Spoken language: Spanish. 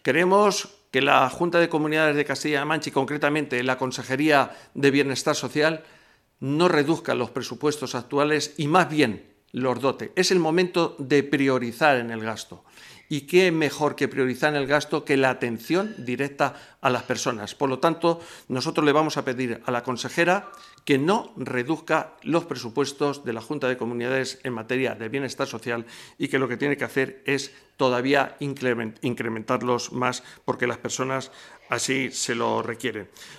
Queremos que la Junta de Comunidades de Castilla-La Mancha y concretamente la Consejería de Bienestar Social no reduzca los presupuestos actuales y más bien los dote. Es el momento de priorizar en el gasto. ¿Y qué mejor que priorizar en el gasto que la atención directa a las personas? Por lo tanto, nosotros le vamos a pedir a la consejera que no reduzca los presupuestos de la Junta de Comunidades en materia de bienestar social y que lo que tiene que hacer es todavía incrementarlos más porque las personas así se lo requieren.